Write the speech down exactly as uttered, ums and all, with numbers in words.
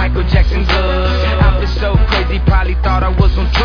Michael Jackson good. I was so crazy, probably thought I was on